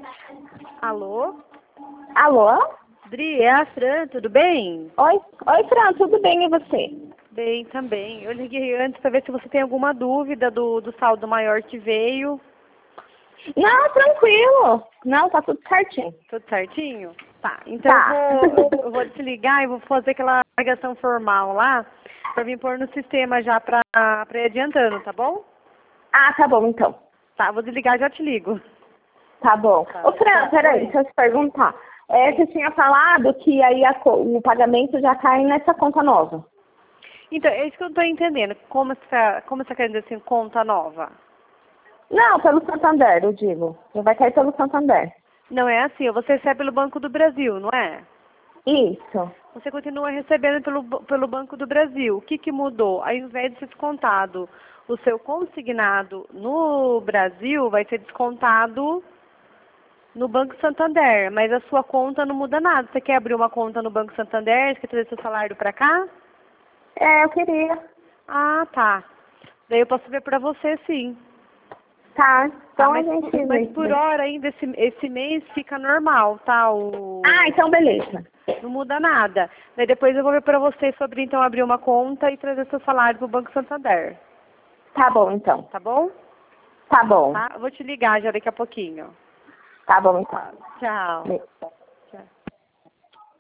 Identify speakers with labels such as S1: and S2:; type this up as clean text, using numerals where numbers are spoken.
S1: Alô?
S2: Alô?
S1: Dri, é a Fran, tudo bem?
S2: Oi, Fran, tudo bem e você?
S1: Bem, também. Eu liguei antes para ver se você tem alguma dúvida do saldo maior que veio.
S2: Não, tranquilo. Não, tá tudo certinho.
S1: Tudo certinho? Tá, então
S2: Tá.
S1: eu vou te ligar e vou fazer aquela ligação formal lá para vir pôr no sistema já para ir adiantando, tá bom?
S2: Ah, tá bom então.
S1: Tá, vou desligar e já te ligo.
S2: Tá bom.
S1: Tá,
S2: Ô, Fran,
S1: tá.
S2: peraí,
S1: Oi.
S2: deixa eu te perguntar. Você tinha falado que aí o pagamento já cai nessa conta nova.
S1: Então, é isso que eu não tô entendendo. Como você quer dizer assim, conta nova?
S2: Não, pelo Santander, eu digo. Já vai cair pelo Santander.
S1: Não é assim, você recebe pelo Banco do Brasil, não é?
S2: Isso.
S1: Você continua recebendo pelo Banco do Brasil. O que, que mudou? Ao invés de ser descontado o seu consignado no Brasil, vai ser descontado no Banco Santander. Mas a sua conta não muda nada. Você quer abrir uma conta no Banco Santander? Você quer trazer seu salário para cá?
S2: Eu queria.
S1: Ah, tá. Daí eu posso ver para você, sim.
S2: Tá,
S1: Tá,
S2: então a gente
S1: mas
S2: vê.
S1: por hora ainda esse mês fica normal, tá?
S2: Ah, então beleza.
S1: Não muda nada. Daí depois eu vou ver para você sobre então abrir uma conta e trazer seu salário para o Banco Santander.
S2: Tá bom então.
S1: Tá bom?
S2: Tá bom.
S1: Tá? Eu vou te ligar já daqui a pouquinho.
S2: Tá bom então.
S1: Tchau.
S2: Beijo.